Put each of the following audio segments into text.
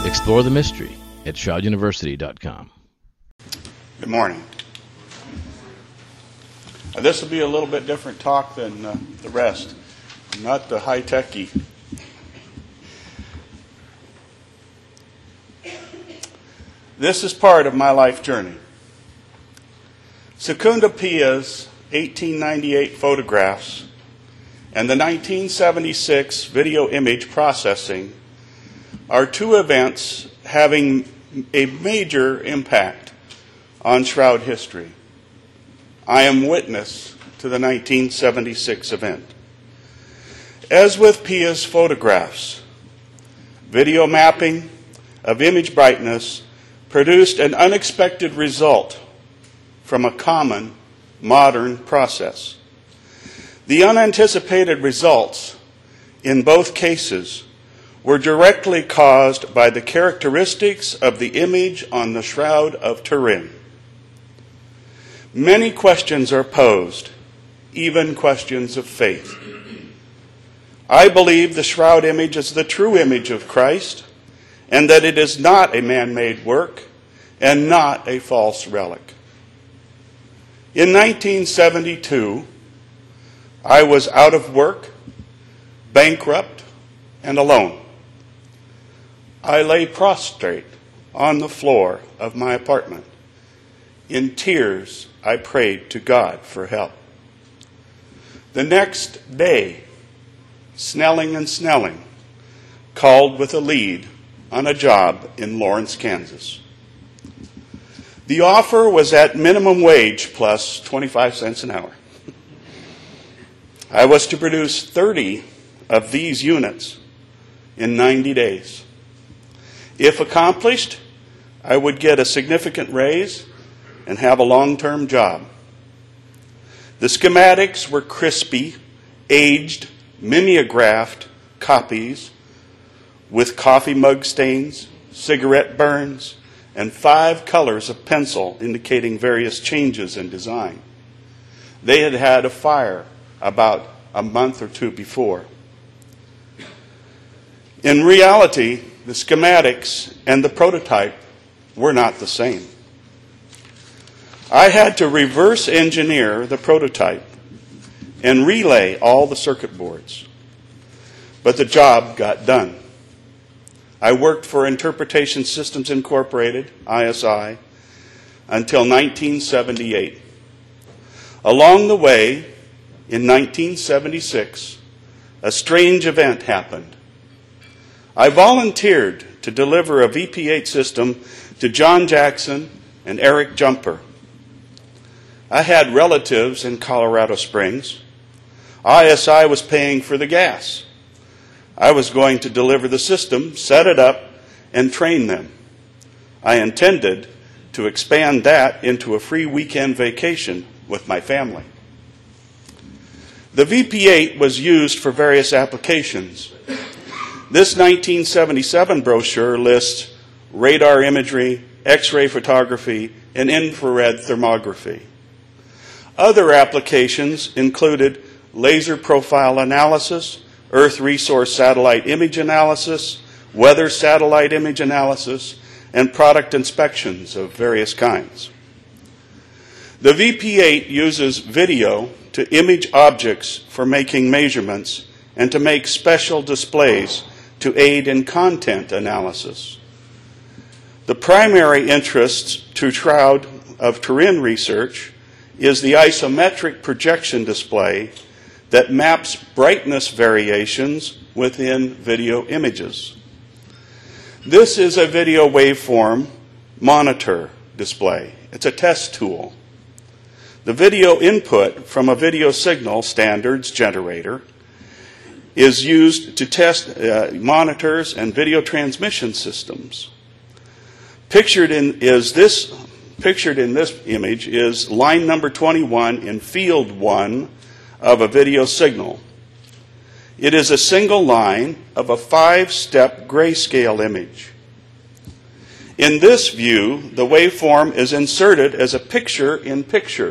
Explore the mystery at shrouduniversity.com. Good morning. This will be a little bit different talk than the rest. Not the high-techy. This is part of my life journey. Secunda Pia's 1898 photographs and the 1976 video image processing are two events having a major impact on Shroud history. I am witness to the 1976 event. As with Pia's photographs, video mapping of image brightness produced an unexpected result from a common modern process. The unanticipated results in both cases were directly caused by the characteristics of the image on the Shroud of Turin. Many questions are posed, even questions of faith. I believe the Shroud image is the true image of Christ, and that it is not a man-made work and not a false relic. In 1972, I was out of work, bankrupt, and alone. I lay prostrate on the floor of my apartment. In tears, I prayed to God for help. The next day, Snelling and Snelling called with a lead on a job in Lawrence, Kansas. The offer was at minimum wage plus 25 cents an hour. I was to produce 30 of these units in 90 days. If accomplished, I would get a significant raise and have a long-term job. The schematics were crispy, aged, mimeographed copies with coffee mug stains, cigarette burns, and 5 colors of pencil indicating various changes in design. They had had a fire about a month or two before. In reality, the schematics and the prototype were not the same. I had to reverse engineer the prototype and relay all the circuit boards. But the job got done. I worked for Interpretation Systems Incorporated, ISI, until 1978. Along the way, in 1976, a strange event happened. I volunteered to deliver a VP8 system to John Jackson and Eric Jumper. I had relatives in Colorado Springs. ISI was paying for the gas. I was going to deliver the system, set it up, and train them. I intended to expand that into a free weekend vacation with my family. The VP8 was used for various applications. This 1977 brochure lists radar imagery, X-ray photography, and infrared thermography. Other applications included laser profile analysis, Earth resource satellite image analysis, weather satellite image analysis, and product inspections of various kinds. The VP8 uses video to image objects for making measurements and to make special displays to aid in content analysis. The primary interest to Shroud of Turin research is the isometric projection display that maps brightness variations within video images. This is a video waveform monitor display. It's a test tool. The video input from a video signal standards generator is used to test monitors and video transmission systems. Pictured in this image is line number 21 in field 1 of a video signal. It is a single line of a 5-step grayscale image. In this view, the waveform is inserted as a picture-in-picture.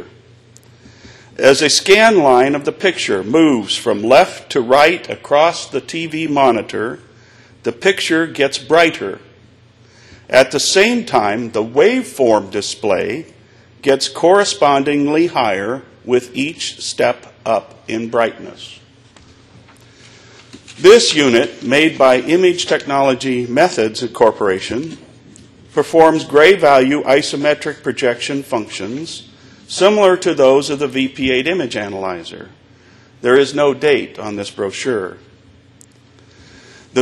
As a scan line of the picture moves from left to right across the TV monitor, the picture gets brighter At the same time, the waveform display gets correspondingly higher with each step up in brightness. This unit, made by Image Technology Methods Corporation, performs gray value isometric projection functions similar to those of the VP8 image analyzer. There is no date on this brochure. The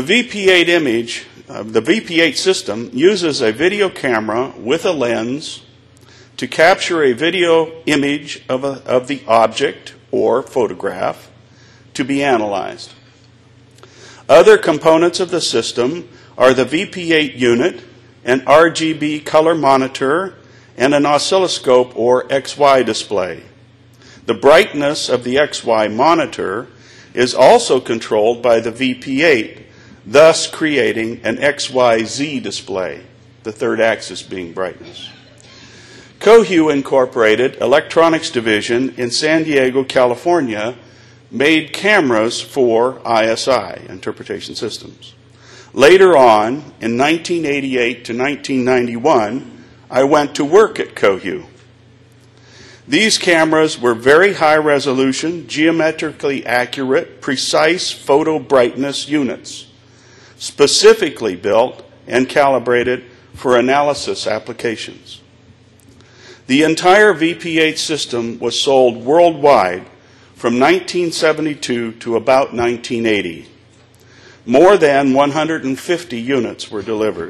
VP8 system uses a video camera with a lens to capture a video image of the object or photograph to be analyzed. Other components of the system are the VP8 unit, an RGB color monitor, and an oscilloscope or XY display. The brightness of the XY monitor is also controlled by the VP8, thus creating an XYZ display, the third axis being brightness. Cohu Incorporated Electronics Division in San Diego, California, made cameras for ISI, Interpretation Systems. Later on, in 1988 to 1991, I went to work at Cohu. These cameras were very high resolution, geometrically accurate, precise photo brightness units, specifically built and calibrated for analysis applications. The entire VP8 system was sold worldwide from 1972 to about 1980. More than 150 units were delivered.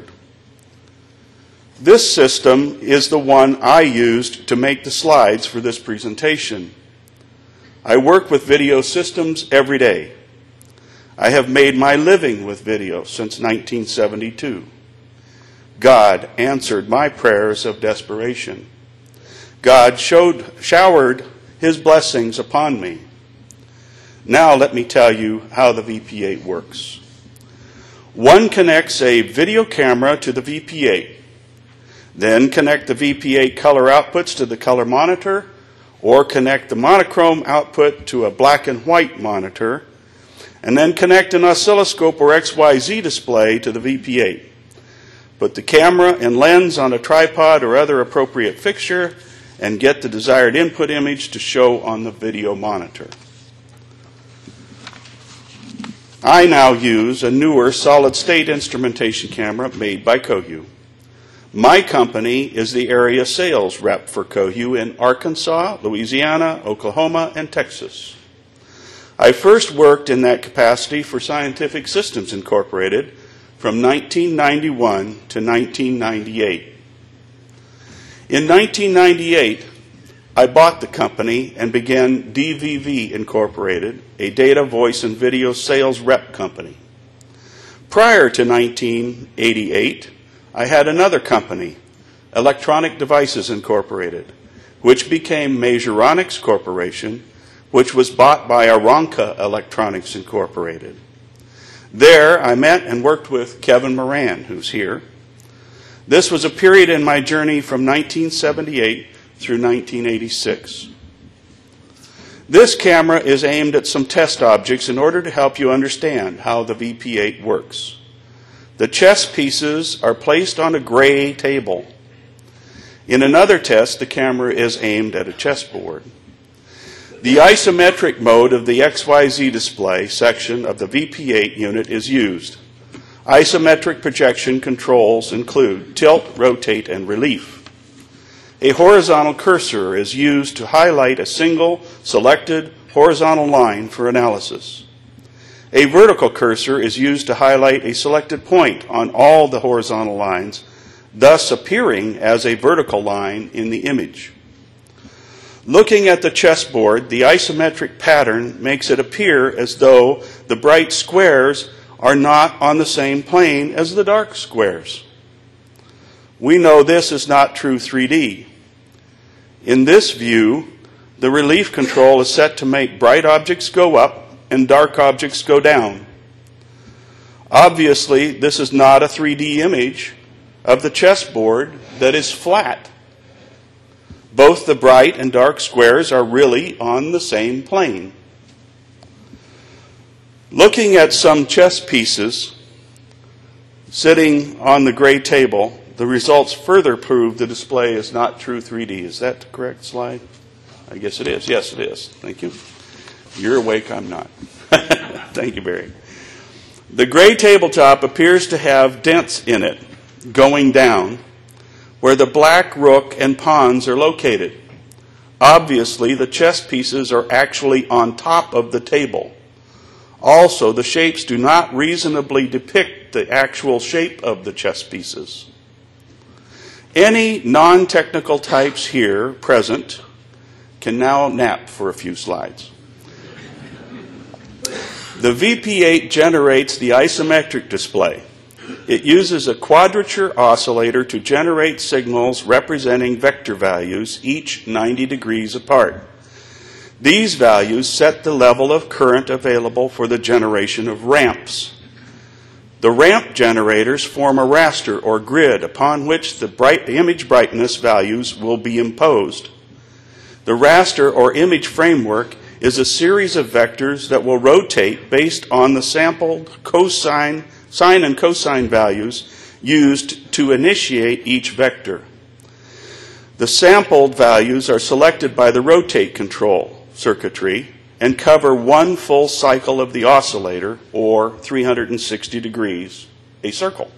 This system is the one I used to make the slides for this presentation. I work with video systems every day. I have made my living with video since 1972. God answered my prayers of desperation. God showered His blessings upon me. Now let me tell you how the VP8 works. One connects a video camera to the VP8. Then connect the VP8 color outputs to the color monitor, or connect the monochrome output to a black and white monitor, and then connect an oscilloscope or XYZ display to the VP8. Put the camera and lens on a tripod or other appropriate fixture, and get the desired input image to show on the video monitor. I now use a newer solid-state instrumentation camera made by Cohu. My company is the area sales rep for Cohu in Arkansas, Louisiana, Oklahoma, and Texas. I first worked in that capacity for Scientific Systems Incorporated from 1991 to 1998. In 1998, I bought the company and began DVV Incorporated, a data, voice, and video sales rep company. Prior to 1988, I had another company, Electronic Devices Incorporated, which became Majoronics Corporation, which was bought by Aranca Electronics Incorporated. There, I met and worked with Kevin Moran, who's here. This was a period in my journey from 1978 through 1986. This camera is aimed at some test objects in order to help you understand how the VP8 works. The chess pieces are placed on a gray table. In another test, the camera is aimed at a chessboard. The isometric mode of the XYZ display section of the VP8 unit is used. Isometric projection controls include tilt, rotate, and relief. A horizontal cursor is used to highlight a single selected horizontal line for analysis. A vertical cursor is used to highlight a selected point on all the horizontal lines, thus appearing as a vertical line in the image. Looking at the chessboard, the isometric pattern makes it appear as though the bright squares are not on the same plane as the dark squares. We know this is not true 3D. In this view, the relief control is set to make bright objects go up and dark objects go down. Obviously, this is not a 3D image of the chessboard that is flat. Both the bright and dark squares are really on the same plane. Looking at some chess pieces sitting on the gray table, the results further prove the display is not true 3D. Is that the correct slide? I guess it is. Yes, it is. Thank you. You're awake, I'm not. Thank you, Barry. The gray tabletop appears to have dents in it going down where the black rook and pawns are located. Obviously, the chess pieces are actually on top of the table. Also, the shapes do not reasonably depict the actual shape of the chess pieces. Any non-technical types here present can now nap for a few slides. The VP8 generates the isometric display. It uses a quadrature oscillator to generate signals representing vector values, each 90 degrees apart. These values set the level of current available for the generation of ramps. The ramp generators form a raster or grid upon which the image brightness values will be imposed. The raster or image framework is a series of vectors that will rotate based on the sampled sine and cosine values used to initiate each vector. The sampled values are selected by the rotate control circuitry and cover one full cycle of the oscillator, or 360 degrees, a circle.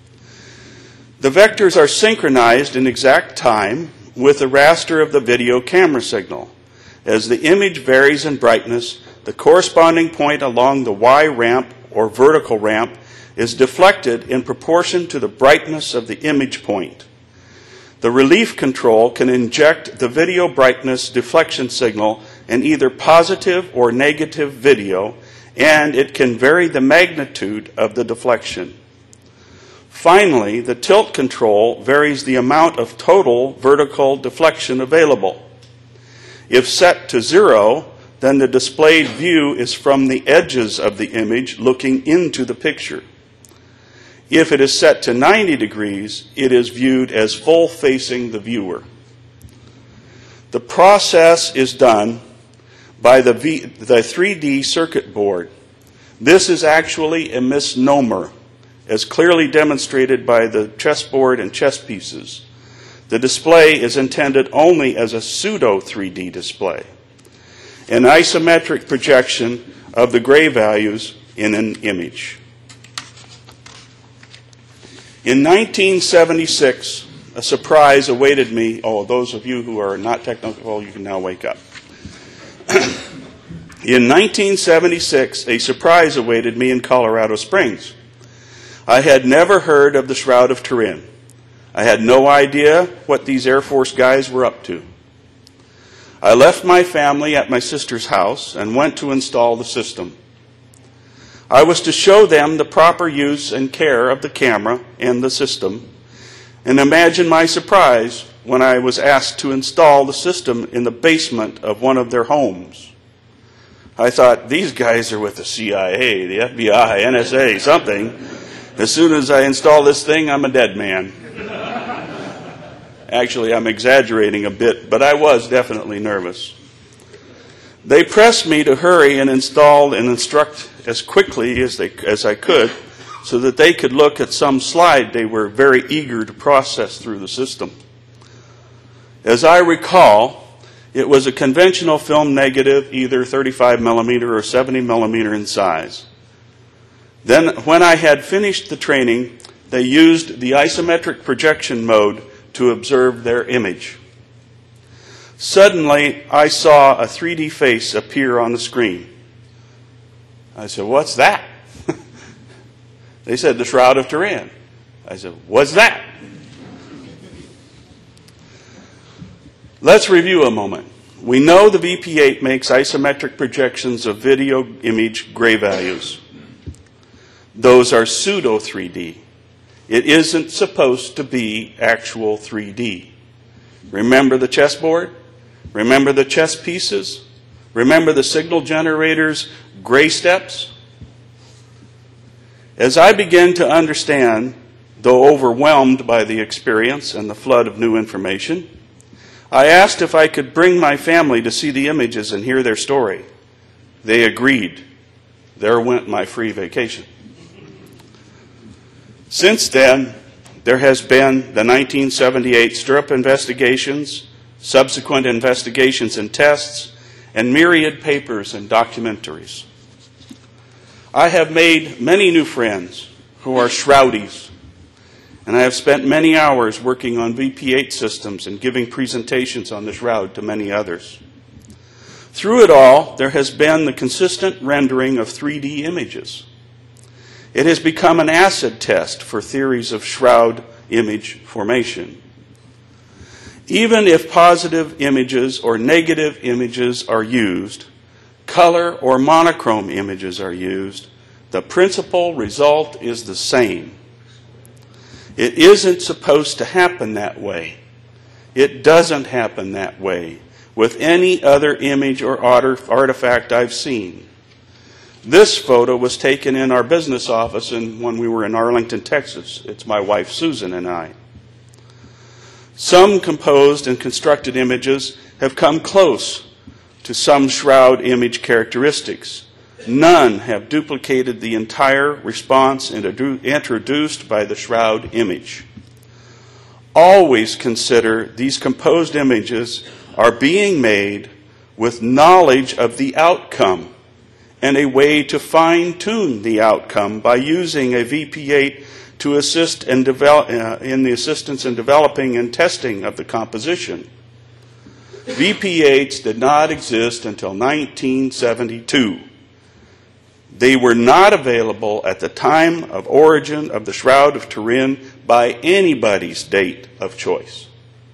The vectors are synchronized in exact time with the raster of the video camera signal. As the image varies in brightness, the corresponding point along the Y ramp or vertical ramp is deflected in proportion to the brightness of the image point. The relief control can inject the video brightness deflection signal in either positive or negative video, and it can vary the magnitude of the deflection. Finally, the tilt control varies the amount of total vertical deflection available. If set to 0, then the displayed view is from the edges of the image looking into the picture. If it is set to 90 degrees, it is viewed as full facing the viewer. The process is done by the 3D circuit board. This is actually a misnomer, as clearly demonstrated by the chessboard and chess pieces. The display is intended only as a pseudo 3D display, an isometric projection of the gray values in an image. In 1976, a surprise awaited me. Oh, those of you who are not technical, you can now wake up. In 1976, a surprise awaited me in Colorado Springs. I had never heard of the Shroud of Turin. I had no idea what these Air Force guys were up to. I left my family at my sister's house and went to install the system. I was to show them the proper use and care of the camera and the system, and imagine my surprise when I was asked to install the system in the basement of one of their homes. I thought, these guys are with the CIA, the FBI, NSA, something. As soon as I install this thing, I'm a dead man. Actually, I'm exaggerating a bit, but I was definitely nervous. They pressed me to hurry and install and instruct as quickly as I could so that they could look at some slide they were very eager to process through the system. As I recall, it was a conventional film negative, either 35 millimeter or 70 millimeter in size. Then, when I had finished the training, they used the isometric projection mode to observe their image. Suddenly, I saw a 3D face appear on the screen. I said, "What's that?" They said, "The Shroud of Turin." I said, "What's that?" Let's review a moment. We know the VP8 makes isometric projections of video image gray values. Those are pseudo 3D. It isn't supposed to be actual 3D. Remember the chessboard? Remember the chess pieces? Remember the signal generator's gray steps? As I began to understand, though overwhelmed by the experience and the flood of new information, I asked if I could bring my family to see the images and hear their story. They agreed. There went my free vacation. Since then, There has been the 1978 Stirrup investigations, subsequent investigations and tests, and myriad papers and documentaries. I have made many new friends who are shroudies, and I have spent many hours working on VP8 systems and giving presentations on the shroud to many others. Through it all, there has been the consistent rendering of 3D images. It has become an acid test for theories of shroud image formation. Even if positive images or negative images are used, color or monochrome images are used, the principal result is the same. It isn't supposed to happen that way. It doesn't happen that way with any other image or artifact I've seen. This photo was taken in our business office when we were in Arlington, Texas. It's my wife, Susan, and I. Some composed and constructed images have come close to some shroud image characteristics. None have duplicated the entire response introduced by the shroud image. Always consider these composed images are being made with knowledge of the outcome and a way to fine-tune the outcome by using a VP8 to assist in the assistance in developing and testing of the composition. VP8s did not exist until 1972. They were not available at the time of origin of the Shroud of Turin by anybody's date of choice.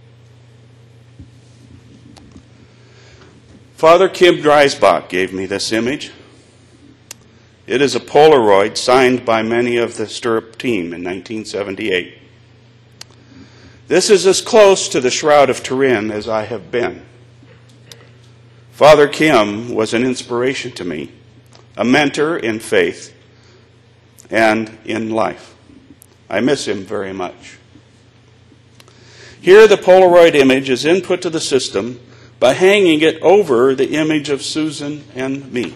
Father Kim Dreisbach gave me this image. It is a Polaroid signed by many of the Stirrup team in 1978. This is as close to the Shroud of Turin as I have been. Father Kim was an inspiration to me, a mentor in faith and in life. I miss him very much. Here the Polaroid image is input to the system by hanging it over the image of Susan and me.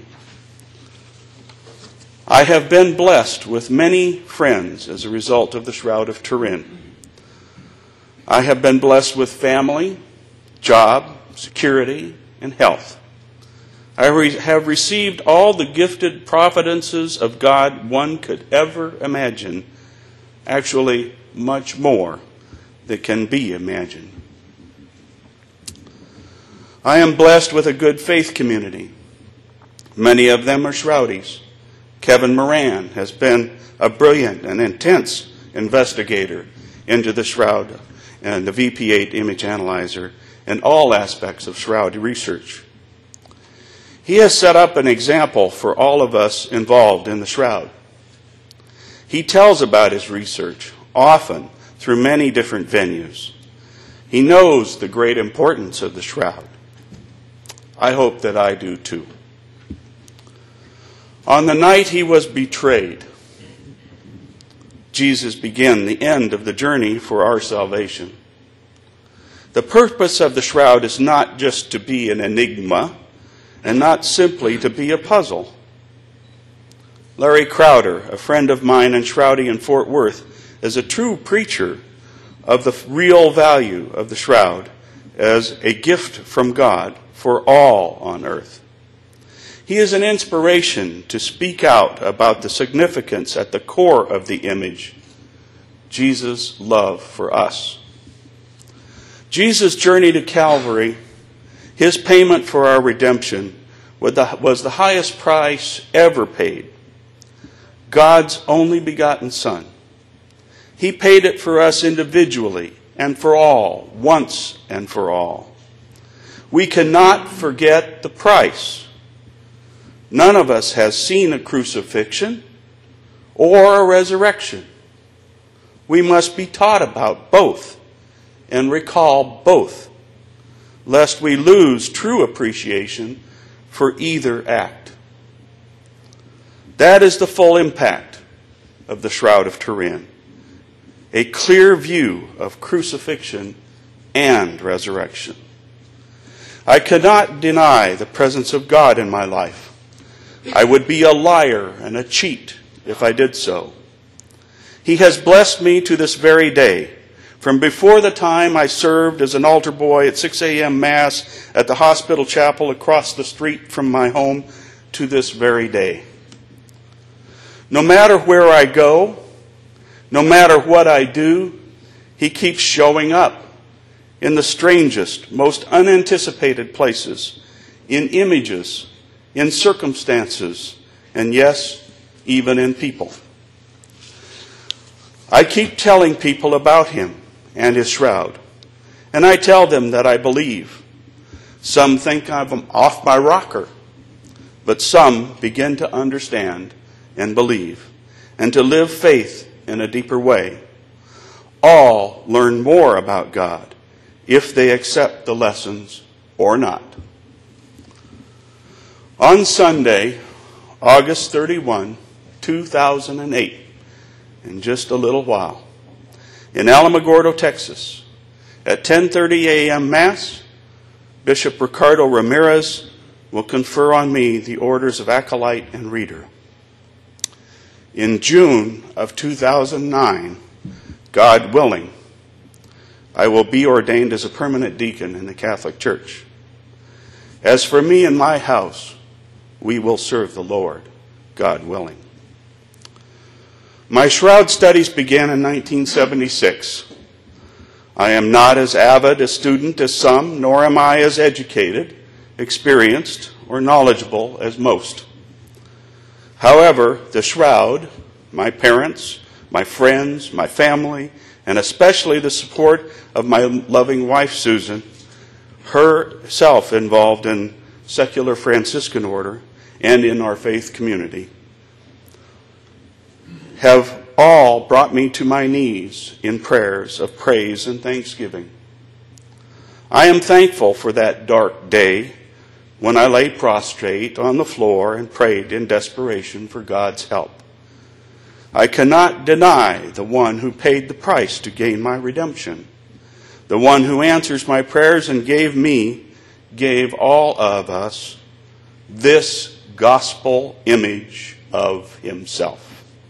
I have been blessed with many friends as a result of the Shroud of Turin. I have been blessed with family, job, security, and health. I have received all the gifted providences of God one could ever imagine, actually much more that can be imagined. I am blessed with a good faith community. Many of them are shroudies. Kevin Moran has been a brilliant and intense investigator into the shroud and the VP8 image analyzer and all aspects of shroud research. He has set up an example for all of us involved in the shroud. He tells about his research, often through many different venues. He knows the great importance of the shroud. I hope that I do too. On the night he was betrayed, Jesus began the end of the journey for our salvation. The purpose of the shroud is not just to be an enigma and not simply to be a puzzle. Larry Crowder, a friend of mine and shroudie in Fort Worth, is a true preacher of the real value of the shroud as a gift from God for all on earth. He is an inspiration to speak out about the significance at the core of the image, Jesus' love for us. Jesus' journey to Calvary, his payment for our redemption, was the highest price ever paid. God's only begotten Son. He paid it for us individually and for all, once and for all. We cannot forget the price. None of us has seen a crucifixion or a resurrection. We must be taught about both and recall both, lest we lose true appreciation for either act. That is the full impact of the Shroud of Turin. A clear view of crucifixion and resurrection. I cannot deny the presence of God in my life. I would be a liar and a cheat if I did so. He has blessed me to this very day. From before the time I served as an altar boy at 6 a.m. Mass at the hospital chapel across the street from my home to this very day. No matter where I go, no matter what I do, He keeps showing up in the strangest, most unanticipated places, in images, in circumstances, and yes, even in people. I keep telling people about Him and His shroud, and I tell them that I believe. Some think I'm off my rocker, but some begin to understand and believe, and to live faith in a deeper way. All learn more about God if they accept the lessons or not. On Sunday, August 31, 2008, in just a little while, in Alamogordo, Texas, at 10:30 a.m. Mass, Bishop Ricardo Ramirez will confer on me the orders of acolyte and reader. In June of 2009, God willing, I will be ordained as a permanent deacon in the Catholic Church. As for me and my house, we will serve the Lord, God willing. My shroud studies began in 1976. I am not as avid a student as some, nor am I as educated, experienced, or knowledgeable as most. However, the shroud, my parents, my friends, my family, and especially the support of my loving wife, Susan, herself involved in secular Franciscan order and in our faith community, have all brought me to my knees in prayers of praise and thanksgiving. I am thankful for that dark day when I lay prostrate on the floor and prayed in desperation for God's help. I cannot deny the one who paid the price to gain my redemption, the one who answers my prayers and gave all of us this gospel image of Himself.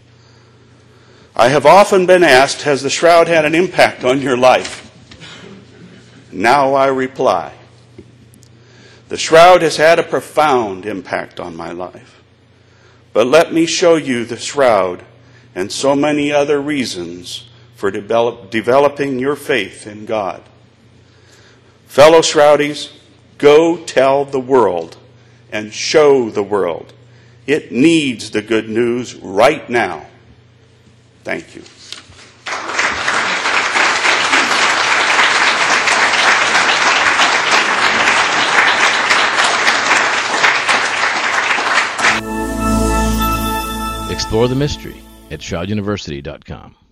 I have often been asked, has the shroud had an impact on your life? Now I reply, the shroud has had a profound impact on my life. But let me show you the shroud and so many other reasons for developing your faith in God. Fellow Shroudies, go tell the world and show the world. It needs the good news right now. Thank you. Explore the mystery at shrouduniversity.com.